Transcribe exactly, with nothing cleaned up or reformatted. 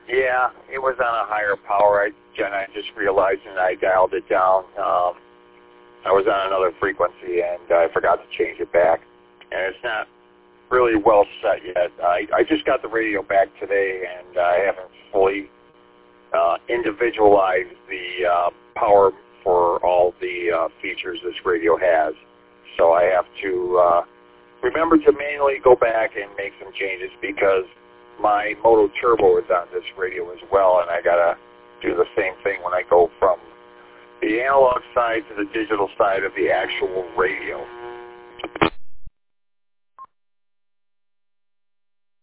Yeah, it was on a higher power. I, Jen, I just realized and I dialed it down. Um, I was on another frequency and I forgot to change it back. And it's not really well set yet. I, I just got the radio back today and I haven't fully uh, individualized the uh, power for all the uh, features this radio has. So I have to uh, remember to manually go back and make some changes because my Moto Turbo is on this radio as well, and I gotta do the same thing when I go from the analog side to the digital side of the actual radio.